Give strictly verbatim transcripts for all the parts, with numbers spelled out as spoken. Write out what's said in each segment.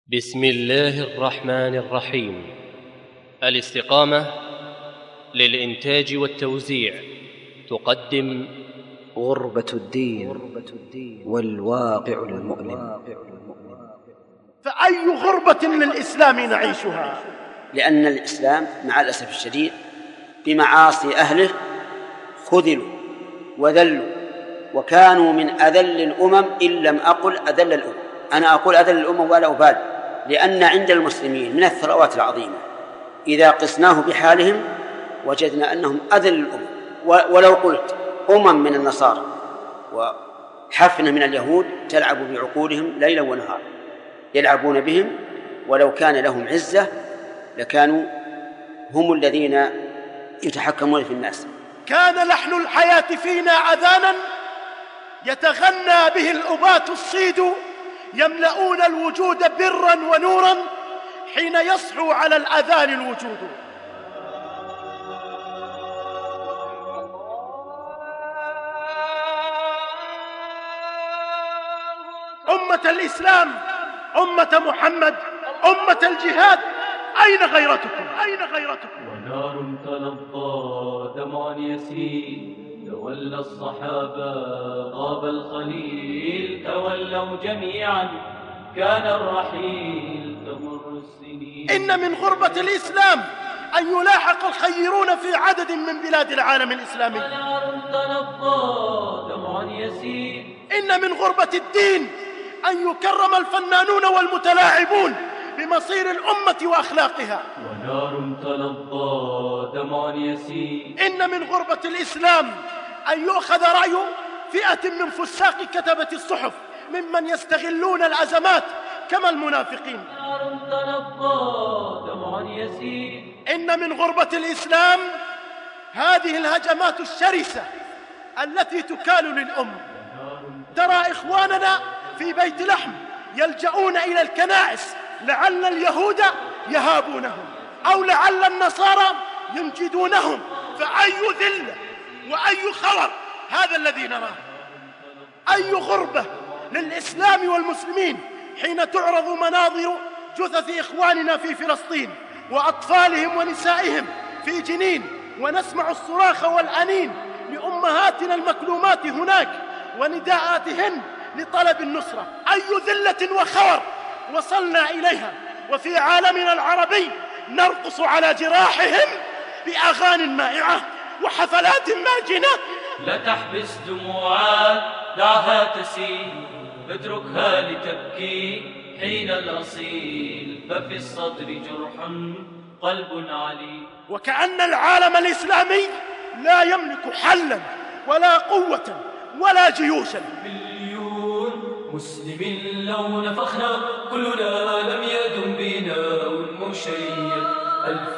بسم الله الرحمن الرحيم. الاستقامة للإنتاج والتوزيع تقدم غربة الدين والواقع المؤلم. فأي غربة للإسلام نعيشها؟ لأن الإسلام مع الأسف الشديد بمعاصي أهله خذلوا وذلوا، وكانوا من أذل الأمم، إن لم أقل أذل الأمم. أنا أقول أذل الأمم ولا أبالي، لأن عند المسلمين من الثروات العظيمة إذا قسناه بحالهم وجدنا أنهم أذل الأمم. ولو قلت أمم من النصارى وحفنة من اليهود تلعب بعقولهم ليلا ونهارا، يلعبون بهم، ولو كان لهم عزة لكانوا هم الذين يتحكمون في الناس. كان لحن الحياة فينا أذانا يتغنى به الأباة الصيد، يملؤون الوجود برا ونورا حين يصحو على الأذان الوجود. أمة الإسلام، أمة محمد، أمة الجهاد، أين غيرتكم؟ أين غيرتكم؟ ونار تلظى دمع يسيل، تولى الصحابة غاب الخليل، تولوا جميعا كان الرحيل، تمر السنين. إن من غربة الإسلام أن يلاحق الخيرون في عدد من بلاد العالم الإسلامي. ونار تلظى دمع يسيل. إن من غربة الدين أن يكرم الفنانون والمتلاعبون بمصير الأمة وأخلاقها. ونار تلظى دمع يسيل. إن من غربة الإسلام أن يؤخذ رأي فئة من فساق كتبة الصحف ممن يستغلون الأزمات كما المنافقين. نار تلظى دمع يسيل. إن من غربة الإسلام هذه الهجمات الشرسة التي تكال للأمة. ترى إخواننا في بيت لحم يلجؤون إلى الكنائس لعل اليهود يهابونهم أو لعل النصارى يمجدونهم. فأي ذلة وأي خور هذا الذي نراه؟ أي غربة للإسلام والمسلمين حين تعرض مناظر جثث إخواننا في فلسطين وأطفالهم ونسائهم في جنين، ونسمع الصراخ والأنين لأمهاتنا المكلومات هناك ونداءاتهن لطلب النصرة. أي ذلة وخور وصلنا إليها وفي عالمنا العربي نرقص على جراحهم بأغاني مائعة وحفلات ماجنة. لا تحبس دموعات، دعها تسيل، اتركها لتبكي حين الأصيل، ففي الصدر جرح قلب عليل. وكأن العالم الإسلامي لا يملك حلا ولا قوة ولا جيوشا. مليون مسلم لو نفخنا كلنا لم يدم بنا مشيد. ألف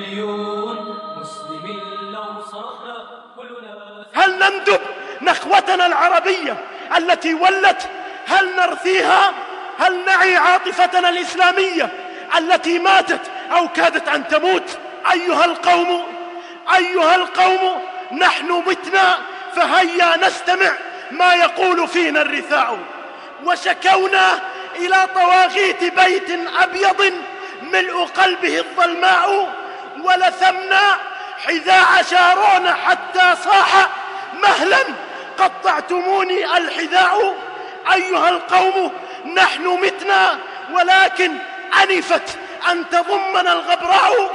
مليون مسلم لو صرخنا كلنا. هل نندب نخوتنا العربية التي ولت؟ هل نرثيها؟ هل نعي عاطفتنا الإسلامية التي ماتت أو كادت أن تموت؟ أيها القوم، أيها القوم، نحن متنا فهيا نستمع ما يقول فينا الرثاء. وشكونا إلى طواغيت بيت أبيض ملء قلبه الظلماء، ولثمنا حذاء شارون حتى صاح مهلا قطعتموني الحذاء. أيها القوم، نحن متنا ولكن أنفت أن تضمنا الغبراء.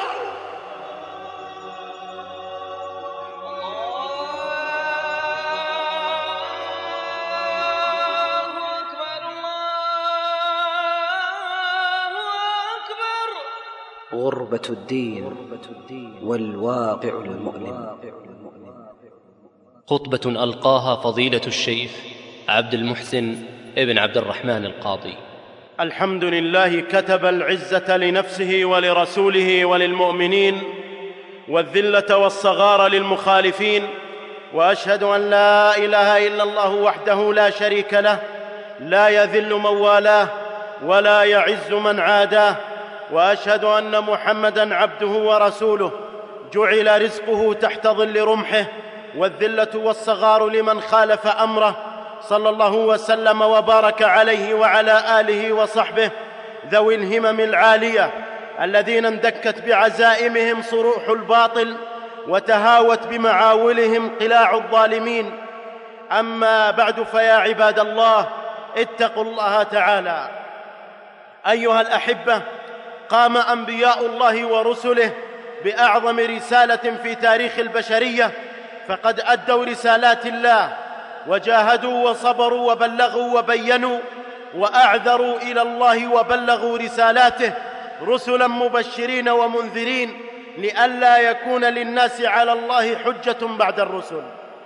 غربة الدين والواقع المؤلم. خطبة ألقاها فضيلة الشيخ عبد المحسن ابن عبد الرحمن القاضي. الحمد لله كتب العزة لنفسه ولرسوله وللمؤمنين، والذلة والصغار للمخالفين. وأشهد أن لا إله إلا الله وحده لا شريك له، لا يذل من والاه ولا يعز من عاداه. وأشهد أن محمدًا عبده ورسوله، جعل رزقه تحت ظل رمحه، والذلة والصغار لمن خالف أمره، صلى الله وسلم وبارك عليه وعلى آله وصحبه ذوي الهمم العالية الذين اندكت بعزائمهم صروح الباطل وتهاوت بمعاولهم قلاع الظالمين. أما بعد، فيا عباد الله، اتقوا الله تعالى. أيها الأحبة، قام أنبياء الله ورسله بأعظم رسالة في تاريخ البشرية، فقد أدوا رسالات الله وجاهدوا وصبروا وبلغوا وبينوا وأعذروا إلى الله وبلغوا رسالاته، رسلا مبشرين ومنذرين لئلا يكون للناس على الله حجة بعد الرسل.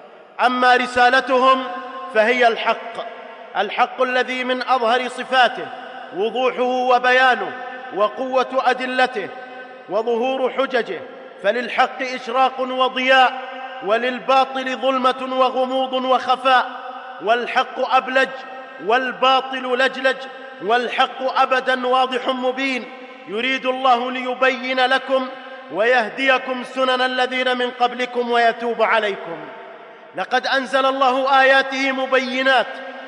أما رسالتهم فهي الحق، الحق الذي من أظهر صفاته وضوحه وبيانه وقوة أدلته وظهور حججه، فللحق إشراق وضياء وللباطل ظلمة وغموض وخفاء، والحق أبلج والباطل لجلج، والحق أبدا واضح مبين. يريد الله ليبين لكم ويهديكم سنن الذين من قبلكم ويتوب عليكم. لقد أنزل الله آياته مبينات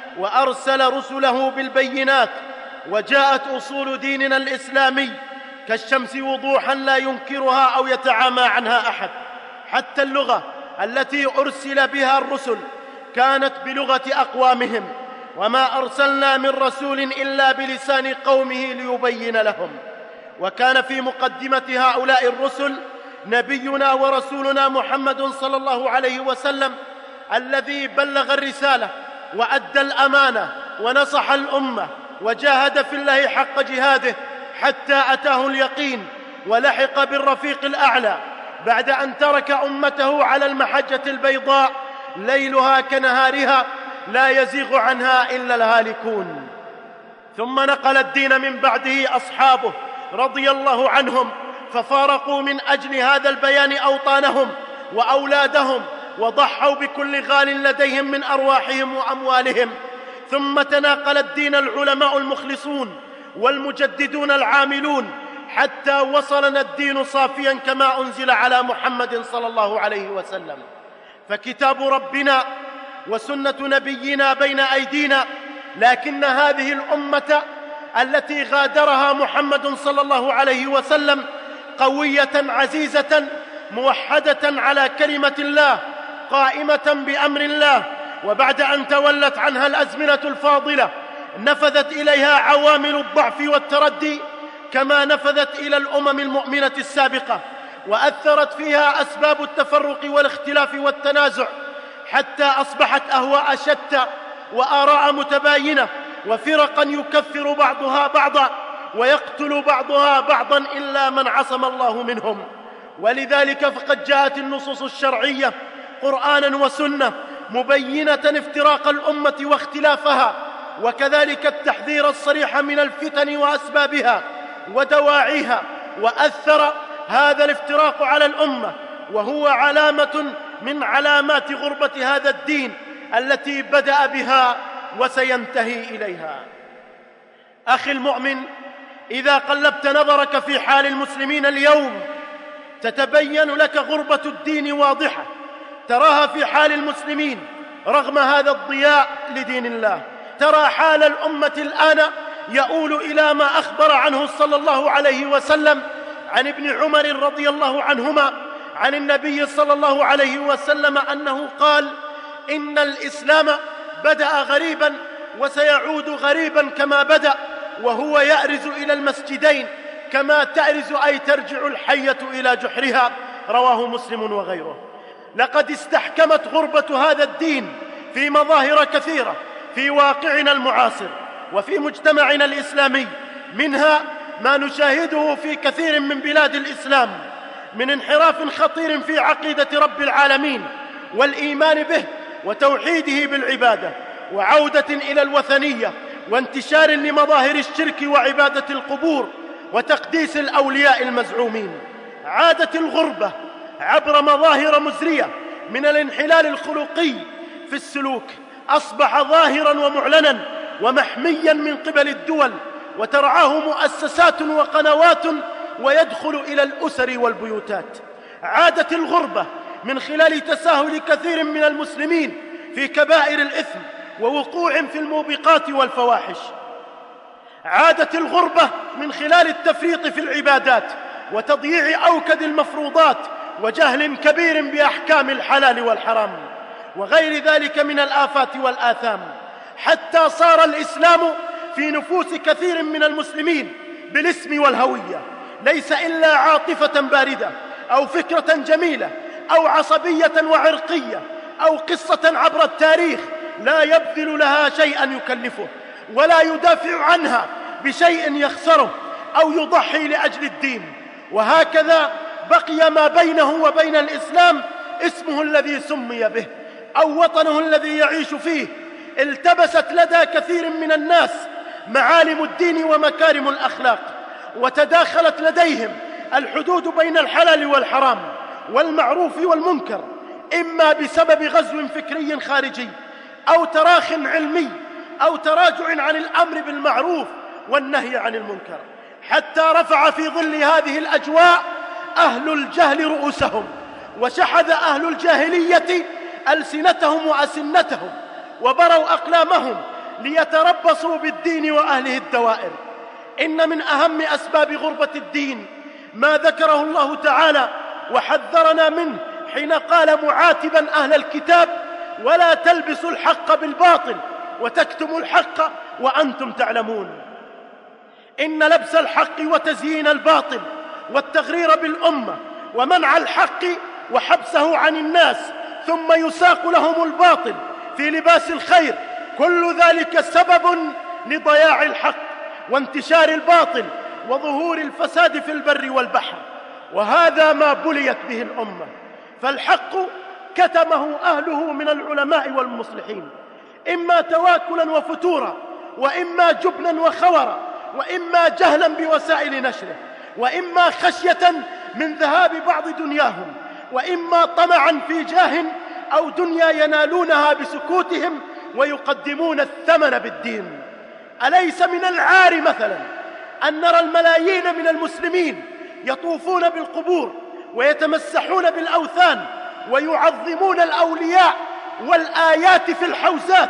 وأرسل رسله بالبينات، وجاءت أصول ديننا الإسلامي كالشمس وضوحا لا ينكرها أو يتعامى عنها أحد. حتى اللغة التي أرسل بها الرسل كانت بلغة أقوامهم، وما أرسلنا من رسول إلا بلسان قومه ليبين لهم. وكان في مقدمة هؤلاء الرسل نبينا ورسولنا محمد صلى الله عليه وسلم، الذي بلغ الرسالة وأدى الأمانة ونصح الأمة وجاهد في الله حق جهاده حتى أتاه اليقين ولحق بالرفيق الأعلى، بعد أن ترك أمته على المحجة البيضاء ليلها كنهارها لا يزيغ عنها إلا الهالكون. ثم نقل الدين من بعده أصحابه رضي الله عنهم، ففارقوا من أجل هذا البيان أوطانهم وأولادهم، وضحوا بكل غال لديهم من أرواحهم وأموالهم. ثم تناقل الدين العلماء المخلصون والمجددون العاملون، حتى وصلنا الدين صافيا كما أنزل على محمد صلى الله عليه وسلم. فكتاب ربنا وسنة نبينا بين أيدينا، لكن هذه الأمة التي غادرها محمد صلى الله عليه وسلم قوية عزيزة موحدة على كلمة الله، قائمة بأمر الله، وبعد أن تولت عنها الأزمنة الفاضلة نفذت إليها عوامل الضعف والتردي كما نفذت إلى الأمم المؤمنة السابقة، وأثرت فيها أسباب التفرق والاختلاف والتنازع، حتى أصبحت أهواء شتى وآراء متباينة وفرقا يكفر بعضها بعضا ويقتل بعضها بعضا إلا من عصم الله منهم. ولذلك فقد جاءت النصوص الشرعية قرآنا وسنة مبينة افتراق الأمة واختلافها، وكذلك التحذير الصريح من الفتن وأسبابها ودواعيها. وأثر هذا الافتراق على الأمة، وهو علامة من علامات غربة هذا الدين التي بدأ بها وسينتهي إليها. أخي المؤمن، إذا قلبت نظرك في حال المسلمين اليوم تتبين لك غربة الدين واضحة، تراها في حال المسلمين رغم هذا الضياء لدين الله. ترى حال الأمة الآن يؤول إلى ما أخبر عنه صلى الله عليه وسلم عن ابن عمر رضي الله عنهما عن النبي صلى الله عليه وسلم أنه قال: إن الإسلام بدأ غريبا وسيعود غريبا كما بدأ، وهو يأرز إلى المسجدين كما تأرز أي ترجع الحية إلى جحرها. رواه مسلم وغيره. لقد استحكمت غربة هذا الدين في مظاهر كثيرة في واقعنا المعاصر وفي مجتمعنا الإسلامي، منها ما نشاهده في كثير من بلاد الإسلام من انحراف خطير في عقيدة رب العالمين والإيمان به وتوحيده بالعبادة، وعودة إلى الوثنية، وانتشار لمظاهر الشرك وعبادة القبور وتقديس الأولياء المزعومين. عادت الغربة عبر مظاهر مزرية من الانحلال الخلقي في السلوك، أصبح ظاهرا ومعلنا ومحميا من قبل الدول، وترعاه مؤسسات وقنوات، ويدخل إلى الأسر والبيوتات. عادت الغربة من خلال تساهل كثير من المسلمين في كبائر الإثم ووقوع في الموبقات والفواحش. عادت الغربة من خلال التفريط في العبادات وتضييع أوكد المفروضات وجهل كبير بأحكام الحلال والحرام وغير ذلك من الآفات والآثام، حتى صار الإسلام في نفوس كثير من المسلمين بالاسم والهوية ليس إلا عاطفة باردة أو فكرة جميلة أو عصبية وعرقية أو قصة عبر التاريخ لا يبذل لها شيئا يكلفه ولا يدافع عنها بشيء يخسره أو يضحي لأجل الدين. وهكذا بقي ما بينه وبين الإسلام اسمه الذي سمي به أو وطنه الذي يعيش فيه. التبست لدى كثير من الناس معالم الدين ومكارم الأخلاق، وتداخلت لديهم الحدود بين الحلال والحرام والمعروف والمنكر، إما بسبب غزو فكري خارجي أو تراخ علمي أو تراجع عن الأمر بالمعروف والنهي عن المنكر، حتى رفع في ظل هذه الأجواء أهل الجهل رؤوسهم، وشحذ أهل الجاهلية ألسنتهم وأسنتهم، وبروا أقلامهم ليتربصوا بالدين وأهله الدوائر. إن من أهم أسباب غربة الدين ما ذكره الله تعالى وحذرنا منه حين قال معاتبا أهل الكتاب: ولا تلبسوا الحق بالباطل وتكتموا الحق وأنتم تعلمون. إن لبس الحق وتزيين الباطل والتغرير بالأمة ومنع الحق وحبسه عن الناس ثم يساق لهم الباطل في لباس الخير، كل ذلك سبب لضياع الحق وانتشار الباطل وظهور الفساد في البر والبحر، وهذا ما بليت به الأمة. فالحق كتمه أهله من العلماء والمصلحين، إما تواكلا وفتورا، وإما جبنا وخورا، وإما جهلا بوسائل نشره، وإما خشية من ذهاب بعض دنياهم، وإما طمعا في جاه أو دنيا ينالونها بسكوتهم ويقدمون الثمن بالدين. أليس من العار مثلا أن نرى الملايين من المسلمين يطوفون بالقبور ويتمسحون بالأوثان ويعظمون الأولياء والآيات في الحوزات،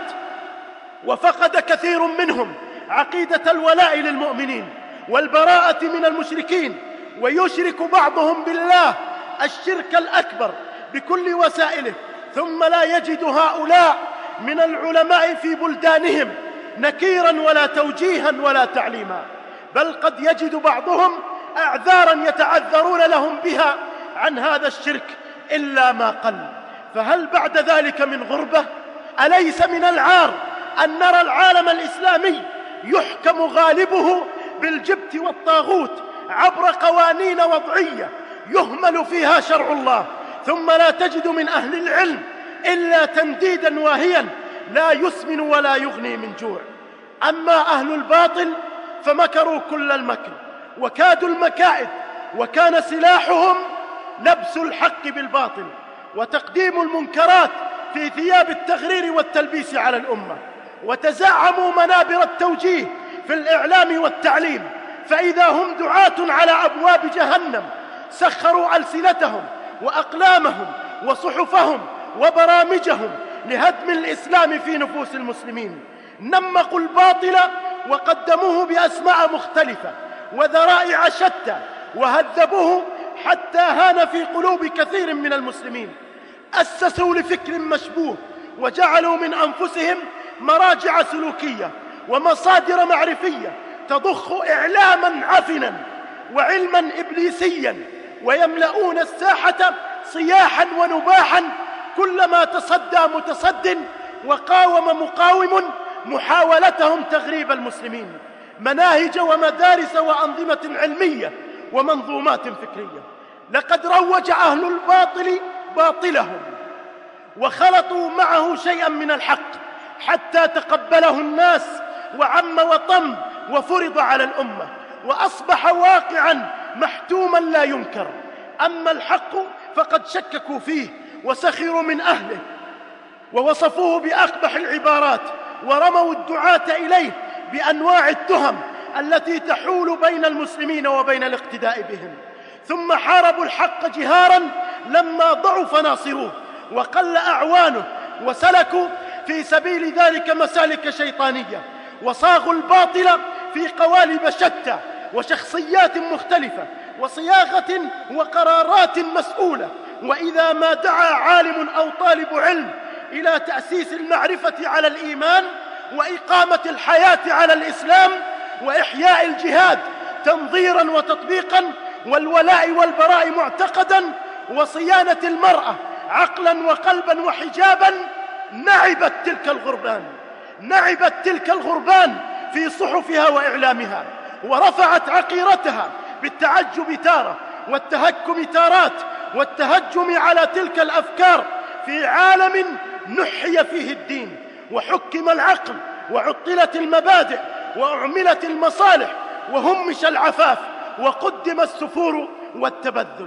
وفقد كثير منهم عقيدة الولاء للمؤمنين والبراءة من المشركين، ويشرك بعضهم بالله الشرك الأكبر بكل وسائله، ثم لا يجد هؤلاء من العلماء في بلدانهم نكيرا ولا توجيها ولا تعليما، بل قد يجد بعضهم أعذارا يتعذرون لهم بها عن هذا الشرك إلا ما قل. فهل بعد ذلك من غربة؟ أليس من العار أن نرى العالم الإسلامي يحكم غالبه بالجبت والطاغوت عبر قوانين وضعية يهمل فيها شرع الله، ثم لا تجد من أهل العلم إلا تنديدا واهيا لا يسمن ولا يغني من جوع. أما أهل الباطل فمكروا كل المكر وكادوا المكائد، وكان سلاحهم لبس الحق بالباطل وتقديم المنكرات في ثياب التغرير والتلبيس على الأمة، وتزعموا منابر التوجيه في الإعلام والتعليم، فإذا هم دعاة على أبواب جهنم سخروا ألسنتهم وأقلامهم وصحفهم وبرامجهم لهدم الإسلام في نفوس المسلمين، نمقوا الباطل وقدموه بأسماء مختلفة وذرائع شتى، وهذبوه حتى هان في قلوب كثير من المسلمين. أسسوا لفكر مشبوه وجعلوا من أنفسهم مراجع سلوكية ومصادر معرفية تضخ إعلاما عفنا وعلما إبليسيا، ويملؤون الساحة صياحا ونباحا كلما تصدى متصد وقاوم مقاوم محاولتهم تغريب المسلمين، مناهج ومدارس وأنظمة علمية ومنظومات فكرية. لقد روج أهل الباطل باطلهم وخلطوا معه شيئا من الحق حتى تقبله الناس وعم وطم وفرض على الأمة، وأصبح واقعا محتوما لا ينكر. أما الحق فقد شككوا فيه وسخروا من أهله ووصفوه بأقبح العبارات، ورموا الدعاة إليه بأنواع التهم التي تحول بين المسلمين وبين الاقتداء بهم، ثم حاربوا الحق جهارا لما ضعف ناصروه وقل أعوانه، وسلكوا في سبيل ذلك مسالك شيطانية، وصاغوا الباطل في قوالب شتى وشخصيات مختلفة وصياغة وقرارات مسؤولة. وإذا ما دعا عالم أو طالب علم إلى تأسيس المعرفة على الإيمان وإقامة الحياة على الإسلام وإحياء الجهاد تنظيرا وتطبيقا والولاء والبراء معتقدا وصيانة المرأة عقلا وقلبا وحجابا، نعبت تلك الغربان نعبت تلك الغربان في صحفها وإعلامها، ورفعت عقيرتها بالتعجب تارة والتهكم تارات والتهجم على تلك الأفكار في عالم نحي فيه الدين وحكم العقل وعطلت المبادئ وأعملت المصالح وهمش العفاف وقدم السفور والتبذل.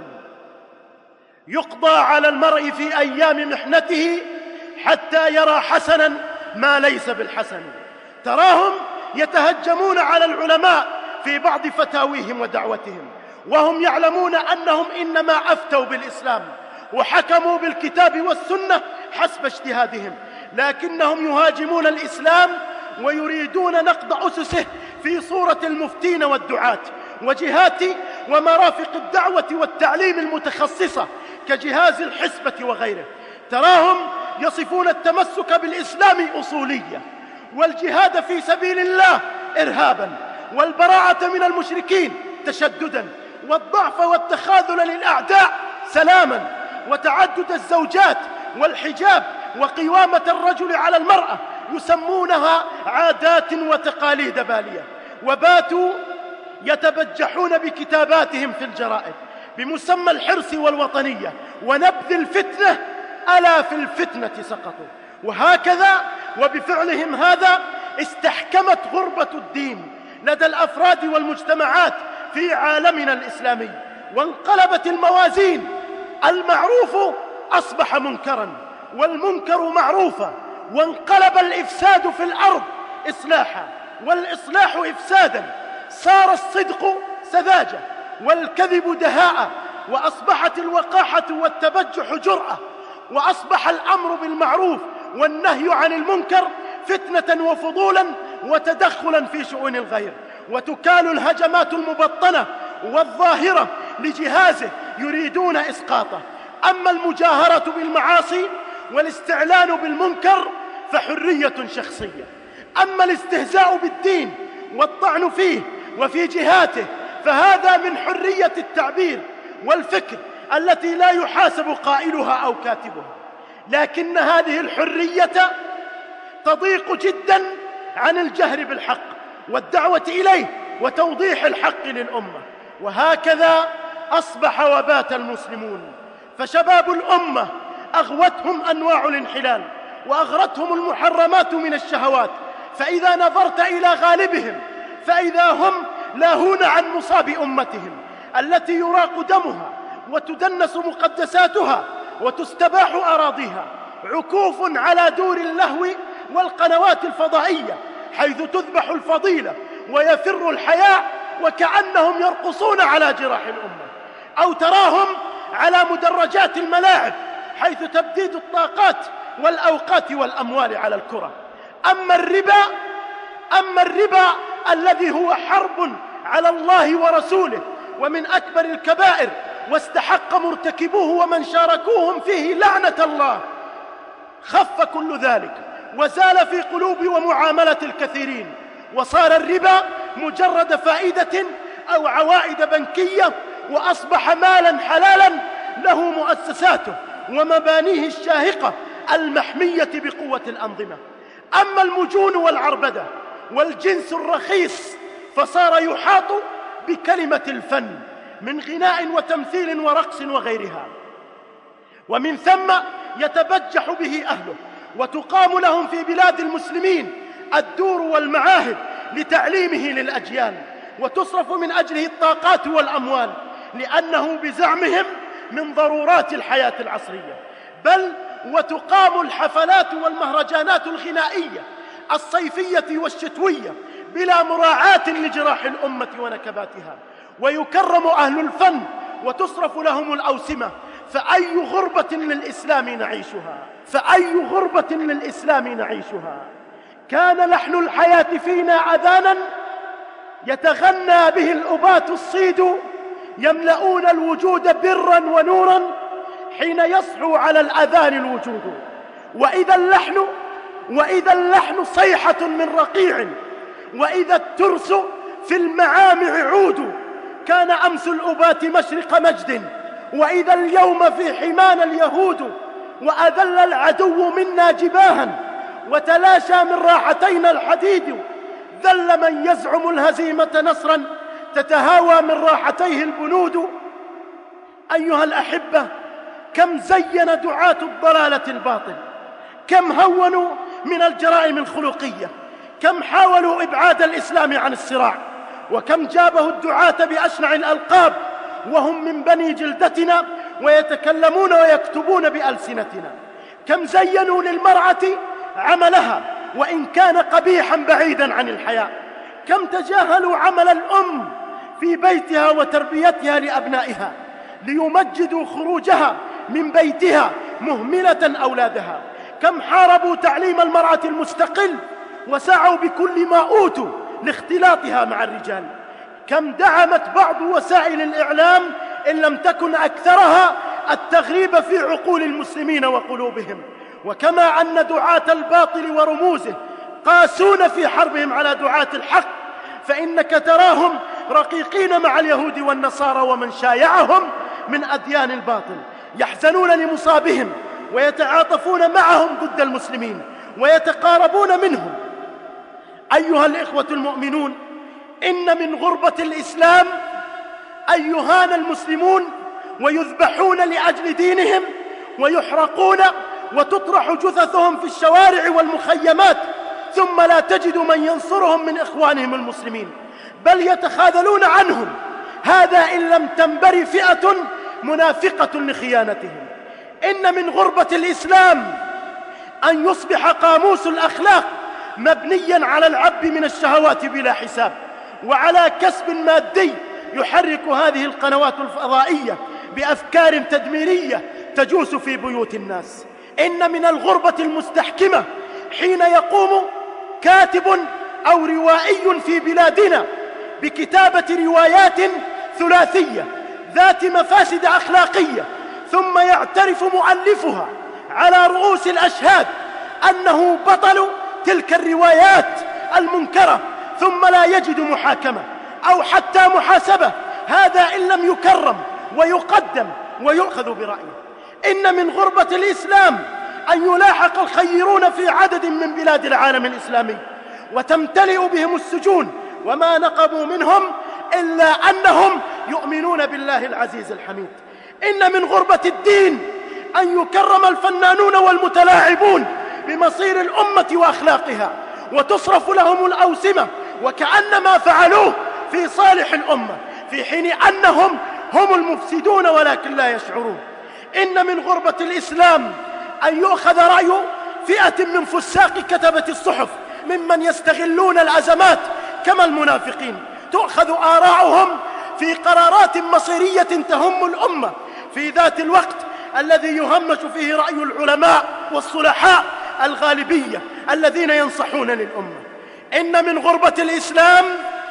يقضى على المرء في أيام محنته حتى يرى حسنا ما ليس بالحسن. تراهم يتهجمون على العلماء في بعض فتاويهم ودعوتهم وهم يعلمون أنهم إنما أفتوا بالإسلام وحكموا بالكتاب والسنة حسب اجتهادهم، لكنهم يهاجمون الإسلام ويريدون نقض أسسه في صورة المفتين والدعاة وجهات ومرافق الدعوة والتعليم المتخصصة كجهاز الحسبة وغيره. تراهم يصفون التمسك بالإسلام أصولية، والجهاد في سبيل الله إرهابا، والبراءة من المشركين تشددا، والضعف والتخاذل للأعداء سلاما، وتعدد الزوجات والحجاب وقوامة الرجل على المرأة يسمونها عادات وتقاليد بالية. وباتوا يتبجحون بكتاباتهم في الجرائد بمسمى الحرص والوطنية ونبذ الفتنة، ألا في الفتنة سقطوا. وهكذا وبفعلهم هذا استحكمت غربة الدين لدى الأفراد والمجتمعات في عالمنا الإسلامي، وانقلبت الموازين. المعروف أصبح منكرا والمنكر معروفا، وانقلب الإفساد في الأرض إصلاحا والإصلاح إفسادا. صار الصدق سذاجة والكذب دهاء، وأصبحت الوقاحة والتبجح جرأة، وأصبح الأمر بالمعروف والنهي عن المنكر فتنة وفضولا وتدخلا في شؤون الغير، وتكال الهجمات المبطنة والظاهرة لجهازه يريدون إسقاطه. أما المجاهرة بالمعاصي والاستعلان بالمنكر فحرية شخصية، أما الاستهزاء بالدين والطعن فيه وفي جهاته فهذا من حرية التعبير والفكر التي لا يحاسب قائلها أو كاتبها. لكن هذه الحرية تضيق جدا عن الجهر بالحق والدعوة إليه وتوضيح الحق للأمة. وهكذا أصبح وبات المسلمون، فشباب الأمة أغوتهم أنواع الانحلال وأغرتهم المحرمات من الشهوات، فإذا نظرت إلى غالبهم فإذا هم لاهون عن مصاب أمتهم التي يراق دمها وتدنس مقدساتها وتستباح أراضيها، عكوف على دور اللهو والقنوات الفضائية حيث تذبح الفضيلة ويفر الحياء وكأنهم يرقصون على جراح الأمة. أو تراهم على مدرجات الملاعب حيث تبديد الطاقات والأوقات والأموال على الكرة. أما الربا أما الربا الذي هو حرب على الله ورسوله ومن أكبر الكبائر، واستحق مرتكبوه ومن شاركوهم فيه لعنة الله، خف كل ذلك وزال في قلوب ومعاملة الكثيرين، وصار الربا مجرد فائدة أو عوائد بنكية، وأصبح مالا حلالا له مؤسساته ومبانيه الشاهقة المحمية بقوة الأنظمة. أما المجون والعربدة والجنس الرخيص فصار يحاط بكلمة الفن من غناء وتمثيل ورقص وغيرها، ومن ثم يتبجح به أهله، وتقام لهم في بلاد المسلمين الدور والمعاهد لتعليمه للأجيال، وتصرف من أجله الطاقات والأموال، لأنه بزعمهم من ضرورات الحياة العصرية. بل وتقام الحفلات والمهرجانات الغنائية الصيفية والشتوية بلا مراعاة لجراح الأمة ونكباتها، ويكرم أهل الفن وتصرف لهم الأوسمة. فأي غربة للإسلام نعيشها فأي غربة للإسلام نعيشها كان لحن الحياة فينا أذانا يتغنى به الأباة الصيد يملؤون الوجود برا ونورا حين يصحو على الأذان الوجود. وإذا اللحن وإذا اللحن صيحة من رقيع، وإذا الترس في المعامع عود. كان أمس الأباة مشرق مجد، وإذا اليوم في حمانا اليهود. وأذل العدو منا جباها، وتلاشى من راحتينا الحديد. ذل من يزعم الهزيمة نصرا، تتهاوى من راحتيه البنود. أيها الأحبة، كم زين دعاة الضلالة الباطل، كم هونوا من الجرائم الخلقية، كم حاولوا إبعاد الإسلام عن الصراع، وكم جابه الدعاة بأشنع الألقاب وهم من بني جلدتنا ويتكلمون ويكتبون بألسنتنا. كم زينوا للمرأة عملها وإن كان قبيحا بعيدا عن الحياء. كم تجاهلوا عمل الأم في بيتها وتربيتها لأبنائها ليمجدوا خروجها من بيتها مهملة أولادها. كم حاربوا تعليم المرأة المستقل وسعوا بكل ما أوتوا لاختلاطها مع الرجال. كم دعمت بعض وسائل الإعلام إن لم تكن أكثرها التغريب في عقول المسلمين وقلوبهم. وكما أن دعاة الباطل ورموزه قاسون في حربهم على دعاة الحق، فإنك تراهم رقيقين مع اليهود والنصارى ومن شايعهم من أديان الباطل، يحزنون لمصابهم ويتعاطفون معهم ضد المسلمين ويتقاربون منهم. أيها الإخوة المؤمنون، إن من غربة الإسلام أن يهان المسلمون ويذبحون لأجل دينهم ويحرقون وتطرح جثثهم في الشوارع والمخيمات، ثم لا تجد من ينصرهم من إخوانهم المسلمين، بل يتخاذلون عنهم. هذا إن لم تنبري فئة منافقة لخيانتهم. إن من غربة الإسلام أن يصبح قاموس الأخلاق مبنيا على العب من الشهوات بلا حساب، وعلى كسب مادي يحرك هذه القنوات الفضائية بأفكار تدميرية تجوس في بيوت الناس. إن من الغربة المستحكمة حين يقوم كاتب أو روائي في بلادنا بكتابة روايات ثلاثية ذات مفاسد أخلاقية، ثم يعترف مؤلفها على رؤوس الأشهاد أنه بطل تلك الروايات المنكرة، ثم لا يجد محاكمة أو حتى محاسبة. هذا إن لم يكرم ويقدم ويؤخذ برأيه. إن من غربة الإسلام أن يلاحق الخيرون في عدد من بلاد العالم الإسلامي وتمتلئ بهم السجون، وما نقموا منهم إلا أنهم يؤمنون بالله العزيز الحميد. إن من غربة الدين أن يكرم الفنانون والمتلاعبون بمصير الأمة وأخلاقها وتصرف لهم الأوسمة وكأنما فعلوه في صالح الأمة، في حين أنهم هم المفسدون ولكن لا يشعرون. إن من غربة الإسلام أن يؤخذ رأي فئة من فساق كتبة الصحف ممن يستغلون الأزمات كما المنافقين، تؤخذ آراؤهم في قرارات مصيرية تهم الأمة في ذات الوقت الذي يهمش فيه رأي العلماء والصلحاء الغالبية الذين ينصحون للأمة. إن من غربة الإسلام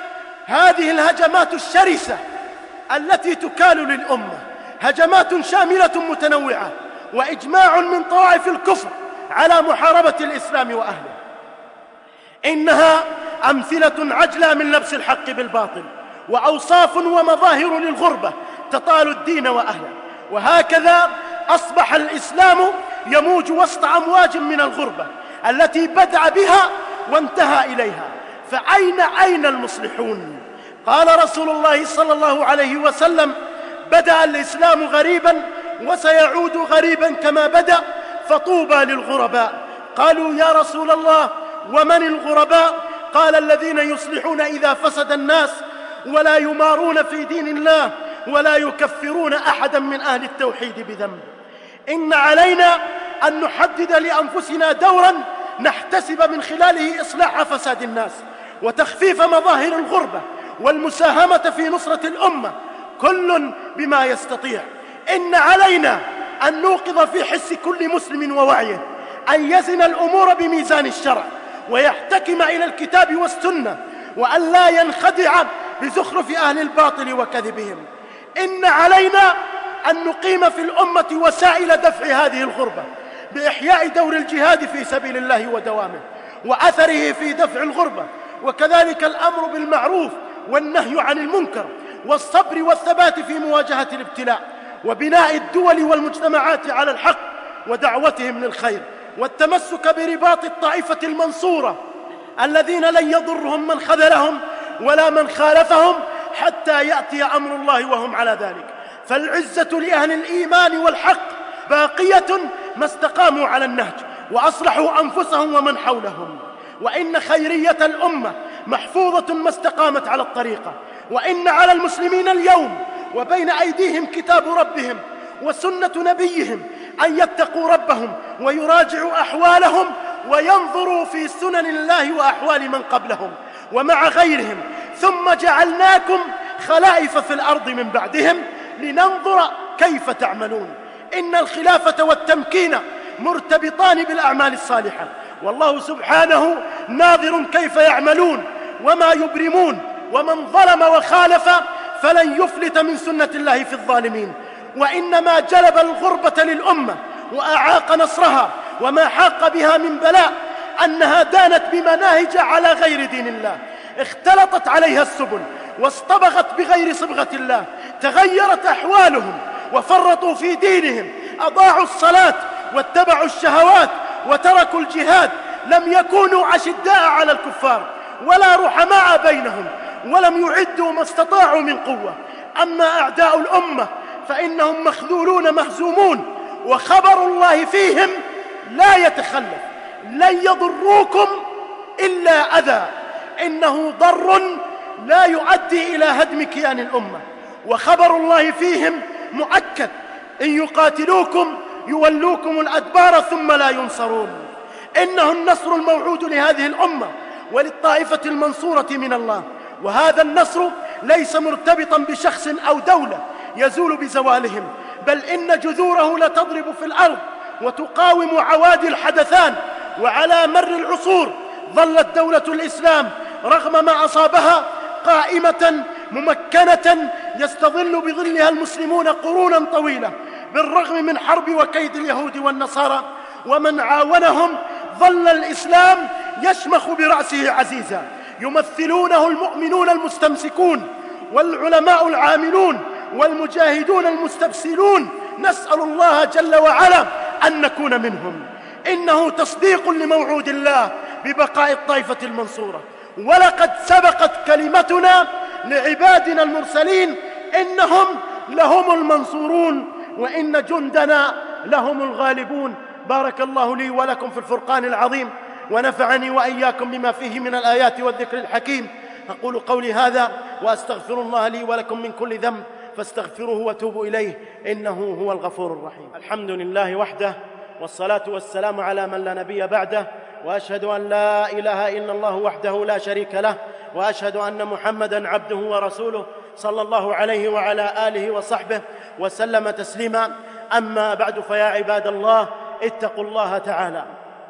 هذه الهجمات الشرسة التي تكال للأمة، هجمات شاملة متنوعة وإجماع من طوائف الكفر على محاربة الإسلام وأهله. إنها أمثلة عجلة من لبس الحق بالباطل، وأوصاف ومظاهر للغربة تطال الدين وأهله. وهكذا أصبح الإسلام يموج وسط أمواج من الغربة التي بدأ بها وانتهى إليها. فأين أين المصلحون؟ قال رسول الله صلى الله عليه وسلم: بدأ الإسلام غريبا وسيعود غريبا كما بدأ، فطوبى للغرباء. قالوا: يا رسول الله، ومن الغرباء؟ قال: الذين يصلحون إذا فسد الناس ولا يمارون في دين الله ولا يكفرون أحدا من أهل التوحيد بذنب. إن علينا أن نحدد لأنفسنا دورا نحتسب من خلاله إصلاح فساد الناس وتخفيف مظاهر الغربة والمساهمة في نصرة الأمة، كل بما يستطيع. إن علينا أن نوقظ في حس كل مسلم ووعيه أن يزن الأمور بميزان الشرع ويحتكم إلى الكتاب والسنة وأن لا ينخدع بزخرف أهل الباطل وكذبهم. إن علينا أن نقيم في الأمة وسائل دفع هذه الغربة بإحياء دور الجهاد في سبيل الله ودوامه وأثره في دفع الغربة، وكذلك الأمر بالمعروف والنهي عن المنكر، والصبر والثبات في مواجهة الابتلاء، وبناء الدول والمجتمعات على الحق ودعوتهم للخير، والتمسك برباط الطائفة المنصورة الذين لن يضرهم من خذلهم ولا من خالفهم حتى يأتي أمر الله وهم على ذلك. فالعزة لأهل الإيمان والحق باقية ما استقاموا على النهج وأصلحوا أنفسهم ومن حولهم، وإن خيرية الأمة محفوظة ما استقامت على الطريقة. وإن على المسلمين اليوم وبين أيديهم كتاب ربهم وسنة نبيهم أن يتقوا ربهم ويراجعوا أحوالهم وينظروا في سنن الله وأحوال من قبلهم ومع غيرهم، ثم جعلناكم خلائف في الأرض من بعدهم لننظر كيف تعملون. إن الخلافة والتمكين مرتبطان بالأعمال الصالحة، والله سبحانه ناظر كيف يعملون وما يبرمون، ومن ظلم وخالف فلن يفلت من سنة الله في الظالمين. وإنما جلب الغربة للأمة وأعاق نصرها وما حاق بها من بلاء أنها دانت بمناهج على غير دين الله، اختلطت عليها السبل واصطبغت بغير صبغة الله، تغيرت أحوالهم وفرطوا في دينهم، أضاعوا الصلاة واتبعوا الشهوات وتركوا الجهاد، لم يكونوا أشداء على الكفار ولا رحماء بينهم، ولم يعدوا ما استطاعوا من قوة. أما أعداء الأمة فإنهم مخذولون مهزومون، وخبر الله فيهم لا يتخلف: لن يضروكم إلا أذى، إنه ضر لا يؤدي إلى هدم كيان الأمة. وخبر الله فيهم مؤكد: إن يقاتلوكم يولوكم الأدبار ثم لا ينصرون. إنه النصر الموعود لهذه الأمة وللطائفة المنصورة من الله، وهذا النصر ليس مرتبطا بشخص أو دولة يزول بزوالهم، بل إن جذوره لتضرب في الأرض وتقاوم عوادي الحدثان. وعلى مر العصور ظلت دولة الإسلام رغم ما أصابها قائمة ممكنة يستظل بظلها المسلمون قرونا طويلة، بالرغم من حرب وكيد اليهود والنصارى ومن عاونهم. ظل الإسلام يشمخ برأسه عزيزا، يمثلونه المؤمنون المستمسكون والعلماء العاملون والمجاهدون المستبسلون. نسأل الله جل وعلا أن نكون منهم. إنه تصديق لموعود الله ببقاء الطائفة المنصورة، ولقد سبقت كلمتنا لعبادنا المرسلين: إنهم لهم المنصورون وإن جندنا لهم الغالبون. بارك الله لي ولكم في الفرقان العظيم، ونفعني وإياكم بما فيه من الآيات والذكر الحكيم. أقول قولي هذا وأستغفر الله لي ولكم من كل ذنب فاستغفروه وتوبوا إليه إنه هو الغفور الرحيم. الحمد لله وحده، والصلاة والسلام على من لا نبي بعده، وأشهد أن لا إله إلا الله وحده لا شريك له، وأشهد أن محمدًا عبده ورسوله صلى الله عليه وعلى آله وصحبه وسلم تسليما. أما بعد، فيا عباد الله اتقوا الله تعالى.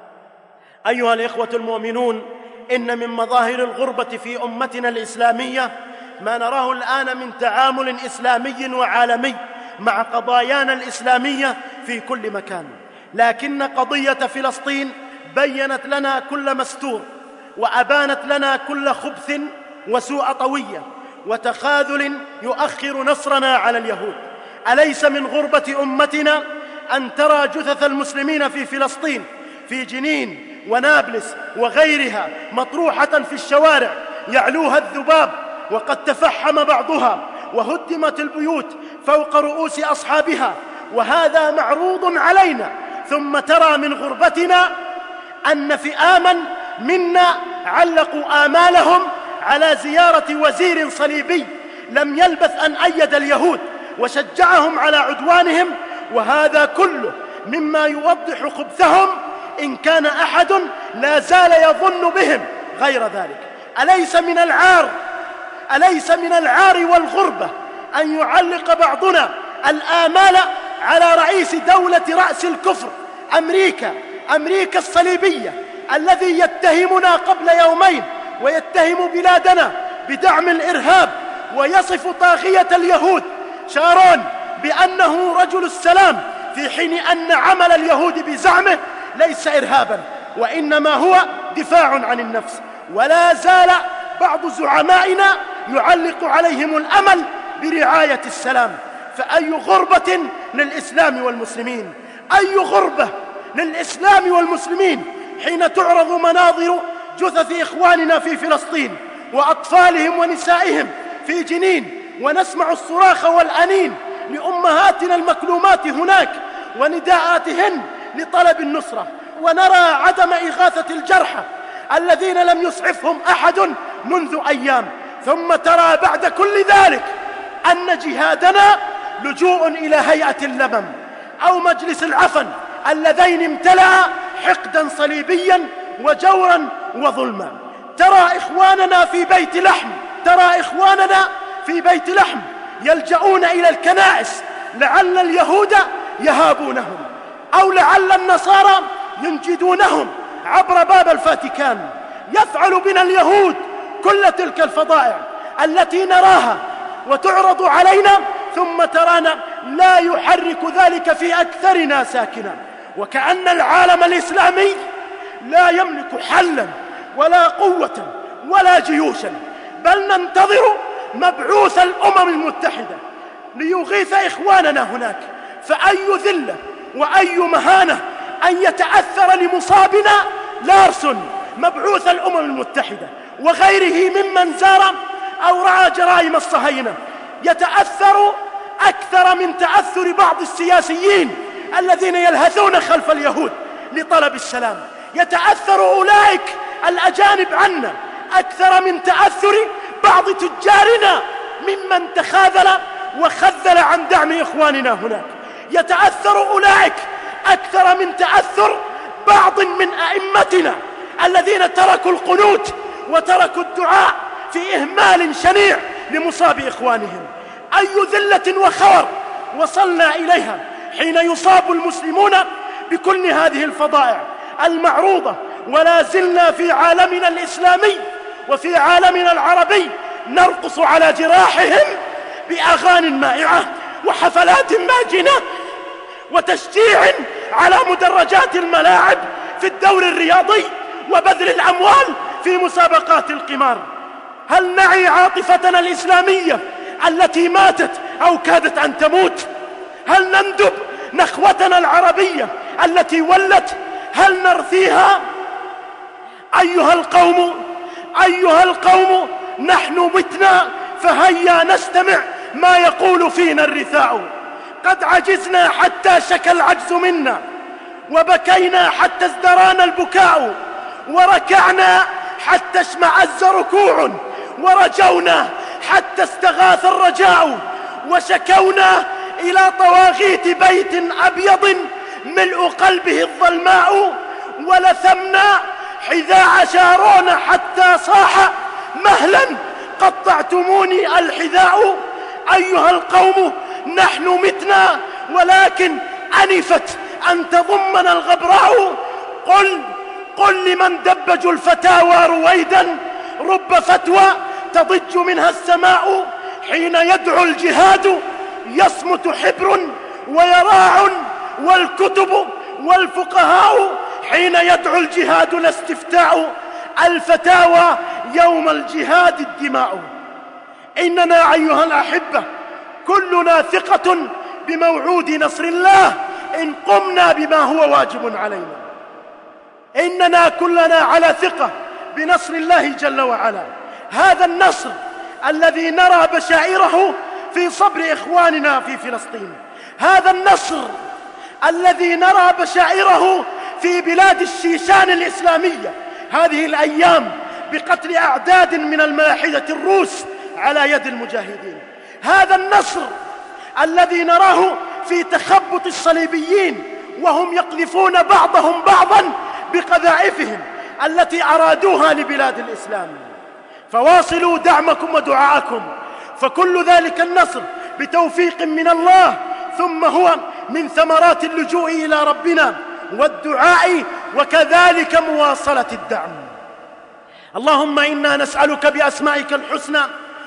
أيها الإخوة المؤمنون، إن من مظاهر الغربة في أمتنا الإسلامية ما نراه الآن من تعامل إسلامي وعالمي مع قضايانا الإسلامية في كل مكان. لكن قضية فلسطين بيّنت لنا كل مستور، وأبانت لنا كل خبث وسوء طوية وتخاذل يؤخر نصرنا على اليهود. أليس من غربة أمتنا أن ترى جثث المسلمين في فلسطين، في جنين ونابلس وغيرها، مطروحة في الشوارع يعلوها الذباب، وقد تفحم بعضها وهدمت البيوت فوق رؤوس أصحابها، وهذا معروض علينا. ثم ترى من غربتنا أن فئاما منا علقوا آمالهم على زيارة وزير صليبي لم يلبث أن أيد اليهود وشجعهم على عدوانهم، وهذا كله مما يوضح خبثهم، إن كان أحد لا زال يظن بهم غير ذلك. أليس من العار أليس من العار والغربة أن يعلق بعضنا الآمال على رئيس دولة رأس الكفر أمريكا أمريكا الصليبية، الذي يتهمنا قبل يومين ويتهم بلادنا بدعم الإرهاب، ويصف طاغية اليهود شارون بأنه رجل السلام، في حين أن عمل اليهود بزعمه ليس إرهابا وإنما هو دفاع عن النفس. ولا زال بعض زعمائنا يعلق عليهم الأمل برعاية السلام. فأي غربة للإسلام والمسلمين، أي غربة للإسلام والمسلمين حين تعرض مناظر جثث إخواننا في فلسطين وأطفالهم ونسائهم في جنين، ونسمع الصراخ والأنين لأمهاتنا المكلومات هناك ونداءاتهن لطلب النصرة، ونرى عدم إغاثة الجرحى الذين لم يسعفهم أحد منذ أيام. ثم ترى بعد كل ذلك أن جهادنا لجوء إلى هيئة اللمم أو مجلس العفن، اللذين امتلأ حقدا صليبيا وجورا وظلما. ترى إخواننا في بيت لحم ترى إخواننا في بيت لحم يلجؤون إلى الكنائس، لعل اليهود يهابونهم أو لعل النصارى ينجدونهم عبر باب الفاتيكان. يفعل بنا اليهود كل تلك الفضائع التي نراها وتعرض علينا، ثم ترانا لا يحرك ذلك في أكثرنا ساكنا، وكأن العالم الإسلامي لا يملك حلا ولا قوة ولا جيوشا، بل ننتظر مبعوث الأمم المتحدة ليغيث إخواننا هناك. فأي ذلة وأي مهانة أن يتأثر لمصابنا لارسون مبعوث الأمم المتحدة وغيره ممن زار أو رأى جرائم الصهاينة، يتأثر أكثر من تأثر بعض السياسيين الذين يلهثون خلف اليهود لطلب السلام. يتأثر أولئك الأجانب عنا أكثر من تأثر بعض تجارنا ممن تخاذل وخذل عن دعم إخواننا هناك. يتأثر أولئك أكثر من تأثر بعض من أئمتنا الذين تركوا القنوت وتركوا الدعاء في إهمال شنيع لمصاب إخوانهم. أي ذلة وخور وصلنا إليها حين يصاب المسلمون بكل هذه الفضائع المعروضة، ولا زلنا في عالمنا الإسلامي وفي عالمنا العربي نرقص على جراحهم بأغاني مائعة وحفلات ماجنة وتشجيع على مدرجات الملاعب في الدور الرياضي وبذل الأموال في مسابقات القمار. هل نعي عاطفتنا الإسلامية التي ماتت أو كادت أن تموت؟ هل نندب نخوتنا العربية التي ولت؟ هل نرثيها؟ أيها القوم أيها القوم نحن متنا، فهيا نستمع ما يقول فينا الرثاء. قد عجزنا حتى شكى العجز منا، وبكينا حتى ازدرانا البكاء، وركعنا حتى اشمعز ركوع، ورجونا حتى استغاث الرجاء، وشكونا إلى طواغيت بيت أبيض ملء قلبه الظلماء، ولثمنا حذاء شارون حتى صاح مهلا قطعتموني الحذاء. أيها القوم نحن متنا، ولكن أنفت أن تضمنا الغبراء. قل قل لمن دبجوا الفتاوى رويدا، رب فتوى تضج منها السماء. حين يدعو الجهاد يصمت حبر ويراع، والكتب والفقهاء حين يدعو الجهاد لا استفتاء. الفتاوى يوم الجهاد الدماء. إننا أيها الأحبة كلنا ثقة بموعود نصر الله إن قمنا بما هو واجب علينا. إننا كلنا على ثقة بنصر الله جل وعلا. هذا النصر الذي نرى بشائره في صبر إخواننا في فلسطين، هذا النصر الذي نرى بشائره في بلاد الشيشان الإسلامية هذه الأيام بقتل أعداد من الملاحدة الروس على يد المجاهدين، هذا النصر الذي نراه في تخبط الصليبيين وهم يقذفون بعضهم بعضا بقذائفهم التي أرادوها لبلاد الإسلام. فواصلوا دعمكم ودعاءكم، فكل ذلك النصر بتوفيق من الله، ثم هو من ثمرات اللجوء إلى ربنا والدعاء، وكذلك مواصلة الدعم. اللهم إنا نسألك بأسمائك الحسنى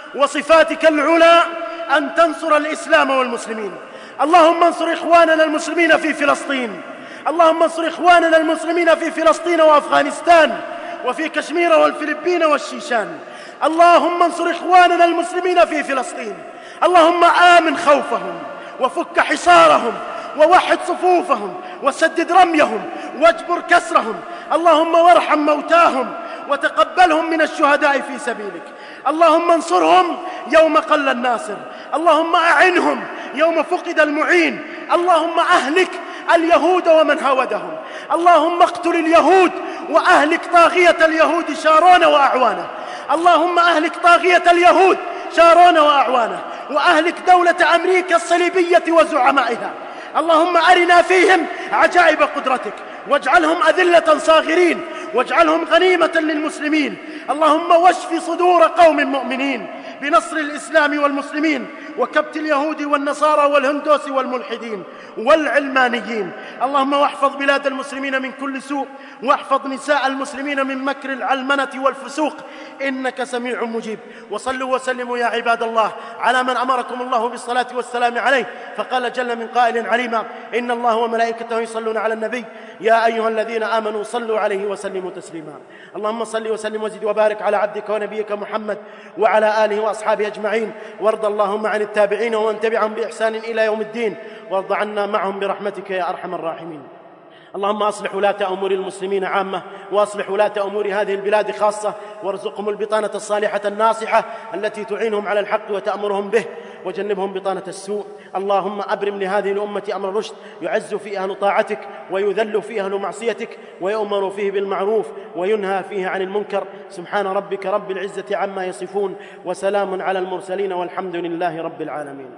وصفاتك العلى أن تنصر الإسلام والمسلمين. اللهم انصر إخواننا المسلمين في فلسطين، اللهم انصر إخواننا المسلمين في فلسطين وأفغانستان وفي كشمير والفلبين والشيشان. اللهم انصر إخواننا المسلمين في فلسطين، اللهم آمن خوفهم وفك حصارهم ووحد صفوفهم وسدد رميهم واجبر كسرهم. اللهم وارحم موتاهم وتقبلهم من الشهداء في سبيلك. اللهم انصرهم يوم قل الناصر، اللهم أعنهم يوم فقد المعين. اللهم أهلك اليهود ومن هاودهم، اللهم اقتل اليهود وأهلك طاغية اليهود شارون وأعوانه. اللهم أهلك طاغية اليهود شارون وأعوانه، وأهلك دولة أمريكا الصليبية وزعمائها. اللهم أرنا فيهم عجائب قدرتك، واجعلهم أذلة صاغرين، واجعلهم غنيمة للمسلمين. اللهم واشف صدور قوم مؤمنين بنصر الإسلام والمسلمين وكبت اليهود والنصارى والهندوس والملحدين والعلمانيين. اللهم واحفظ بلاد المسلمين من كل سوء، واحفظ نساء المسلمين من مكر العلمنة والفسوق، إنك سميع مجيب. وصلوا وسلموا يا عباد الله على من أمركم الله بالصلاة والسلام عليه، فقال جل من قائل عليما: إن الله وملائكته يصلون على النبي يا أيها الذين آمنوا صلوا عليه وسلموا تسليما. اللهم صل وسلم وزد وبارك على عبدك ونبيك محمد وعلى آله وأصحابه أجمعين، وارض اللهم عن التابعين ومن تبعهم بإحسان إلى يوم الدين، وارض عنا معهم برحمتك يا أرحم الراحمين. اللهم أصلح ولاة أمور المسلمين عامة، وأصلح ولاة أمور هذه البلاد خاصة، وارزقهم البطانة الصالحة الناصحة التي تعينهم على الحق وتأمرهم به، وجنبهم بطانة السوء. اللهم أبرم لهذه الأمة أمر رشد يعز فيه أهل طاعتك ويذل فيه أهل معصيتك، ويؤمر فيه بالمعروف وينهى فيه عن المنكر. سبحان ربك رب العزة عما يصفون، وسلام على المرسلين، والحمد لله رب العالمين.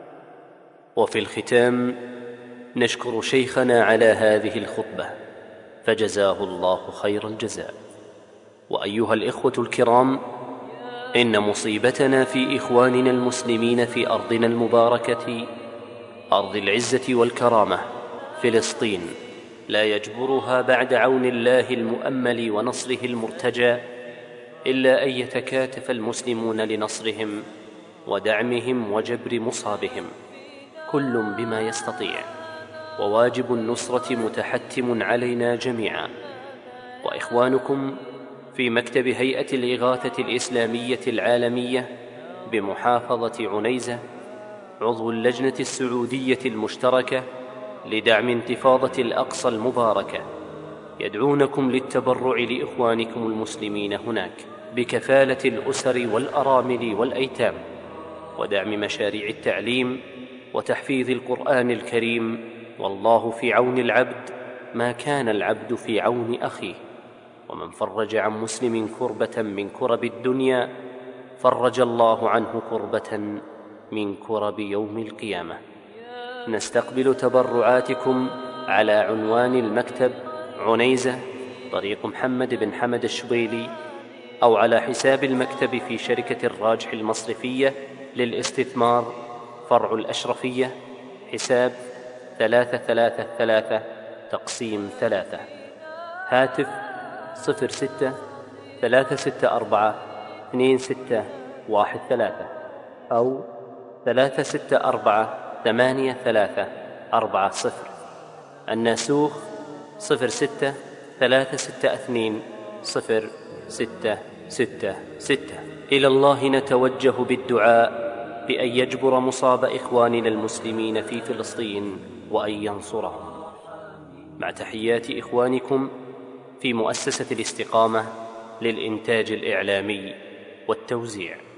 وفي الختام نشكر شيخنا على هذه الخطبة، فجزاه الله خير الجزاء. وأيها الإخوة الكرام، إن مصيبتنا في إخواننا المسلمين في أرضنا المباركة، أرض العزة والكرامة، فلسطين، لا يجبرها بعد عون الله المؤمل ونصره المرتجى إلا أن يتكاتف المسلمون لنصرهم ودعمهم وجبر مصابهم، كل بما يستطيع. وواجب النصرة متحتم علينا جميعا. وإخوانكم في مكتب هيئة الإغاثة الإسلامية العالمية بمحافظة عنيزة، عضو اللجنة السعودية المشتركة لدعم انتفاضة الأقصى المباركة، يدعونكم للتبرع لإخوانكم المسلمين هناك بكفالة الأسر والأرامل والأيتام، ودعم مشاريع التعليم وتحفيظ القرآن الكريم. والله في عون العبد ما كان العبد في عون أخيه. ومن فرج عن مسلم كربة من كرب الدنيا فرج الله عنه كربة من كرب يوم القيامة. نستقبل تبرعاتكم على عنوان المكتب عنيزة، طريق محمد بن حمد الشبيلي، أو على حساب المكتب في شركة الراجح المصرفية للاستثمار، فرع الأشرفية، حساب ثلاثة ثلاثة ثلاثة تقسيم ثلاثة، هاتف صفر ستة ثلاثة ستة أربعة اثنين ستة واحد ثلاثة، أو ثلاثة ستة أربعة ثمانية ثلاثة أربعة صفر. الناسوخ صفر ستة ثلاثة ستة اثنين صفر ستة ستة ستة. إلى الله نتوجه بالدعاء بأن يجبر مصاب إخواننا المسلمين في فلسطين وأن ينصرهم. مع تحيات إخوانكم في مؤسسة الاستقامة للإنتاج الإعلامي والتوزيع.